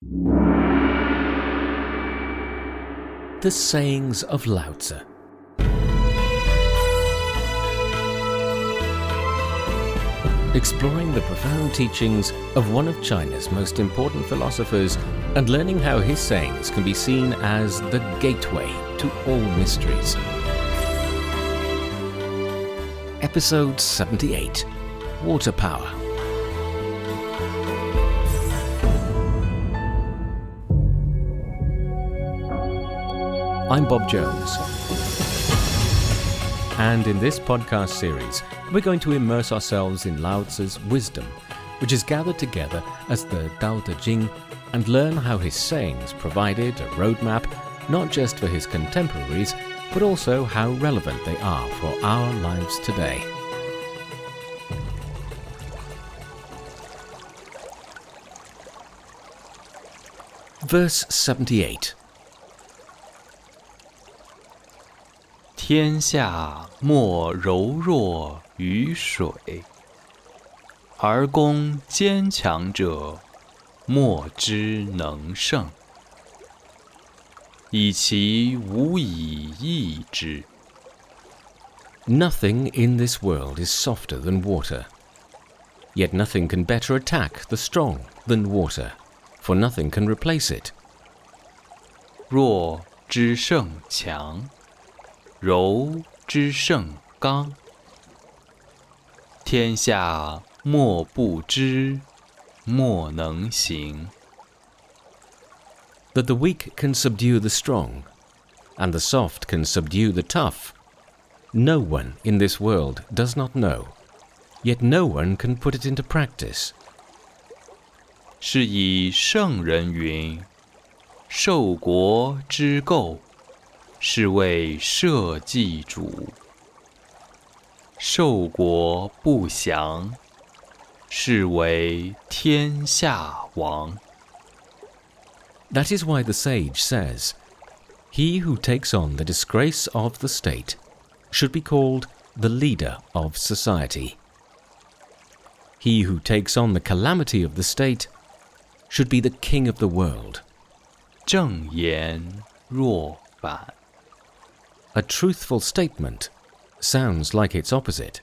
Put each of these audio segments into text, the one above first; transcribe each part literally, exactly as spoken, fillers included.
The Sayings of Lao Tzu. Exploring the profound teachings of one of China's most important philosophers and learning how his sayings can be seen as the gateway to all mysteries. Episode seventy-eight. Water Power. I'm Bob Jones. And in this podcast series, we're going to immerse ourselves in Lao Tzu's wisdom, which is gathered together as the Tao Te Ching, and learn how his sayings provided a roadmap not just for his contemporaries, but also how relevant they are for our lives today. Verse seventy-eight. 天下莫柔弱于水，而攻坚强者，莫之能胜，以其无以易之。 Nothing in this world is softer than water. Yet nothing can better attack the strong than water, for nothing can replace it. 弱之胜强，柔之胜刚。天下莫不知，莫能行。 That the weak can subdue the strong, and the soft can subdue the tough. No one in this world does not know, yet no one can put it into practice. 是以圣人云：受国之垢，是谓社稷主；受国不祥，是为天下王。 That is why the sage says, "He who takes on the disgrace of the state should be called the leader of society. He who takes on the calamity of the state should be the king of the world." 正言若反。 A truthful statement sounds like its opposite.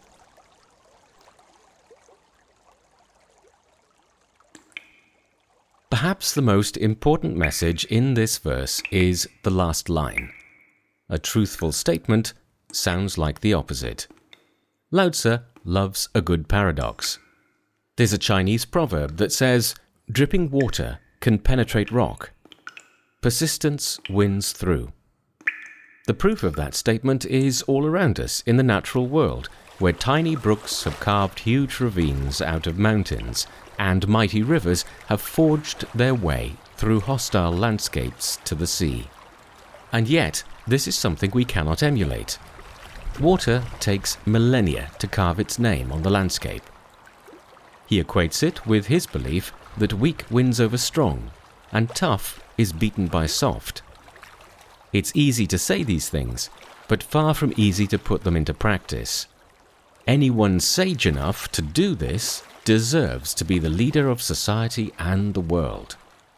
Perhaps the most important message in this verse is the last line. A truthful statement sounds like the opposite. Lao Tzu loves a good paradox. There's a Chinese proverb that says, "Dripping water can penetrate rock. Persistence wins through." The proof of that statement is all around us in the natural world, where tiny brooks have carved huge ravines out of mountains, and mighty rivers have forged their way through hostile landscapes to the sea. And yet, this is something we cannot emulate. Water takes millennia to carve its name on the landscape. He equates it with his belief that weak wins over strong, and tough is beaten by soft. It's easy to say these things, but far from easy to put them into practice. Anyone sage enough to do this deserves to be the leader of society and the world.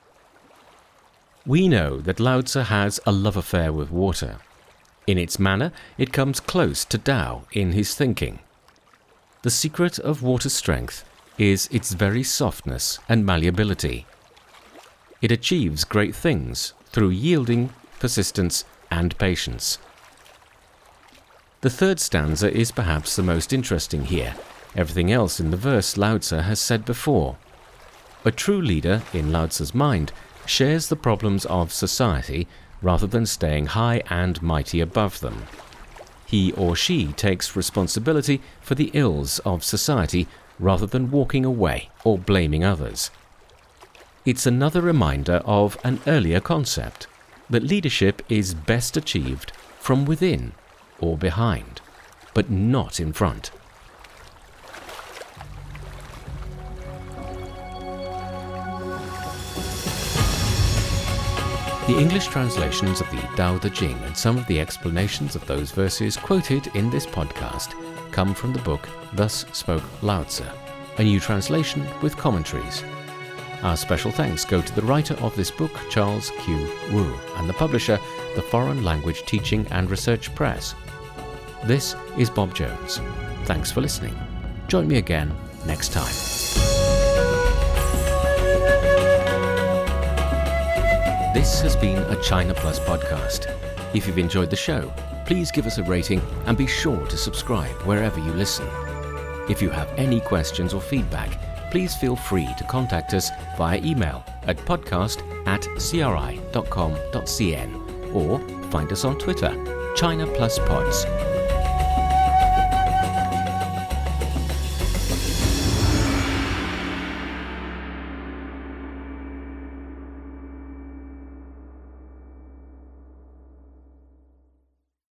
We know that Lao Tzu has a love affair with water. In its manner, it comes close to Tao in his thinking. The secret of water's strength is its very softness and malleability. It achieves great things through yielding, persistence, and patience. The third stanza is perhaps the most interesting here. Everything else in the verse Lao Tzu has said before. A true leader, in Lao Tzu's mind, shares the problems of society rather than staying high and mighty above them. He or she takes responsibility for the ills of society rather than walking away or blaming others. It's another reminder of an earlier concept, that leadership is best achieved from within or behind, but not in front. The English translations of the Tao Te Ching and some of the explanations of those verses quoted in this podcast come from the book Thus Spoke Lao Tzu, a new translation with commentaries. Our special thanks go to the writer of this book, Charles Q. Wu, and the publisher, the Foreign Language Teaching and Research Press. This is Bob Jones. Thanks for listening. Join me again next time. This has been a China Plus podcast. If you've enjoyed the show, please give us a rating and be sure to subscribe wherever you listen. If you have any questions or feedback, please feel free to contact us via email at podcast at c r i dot com dot c n or find us on Twitter, China Plus Pods.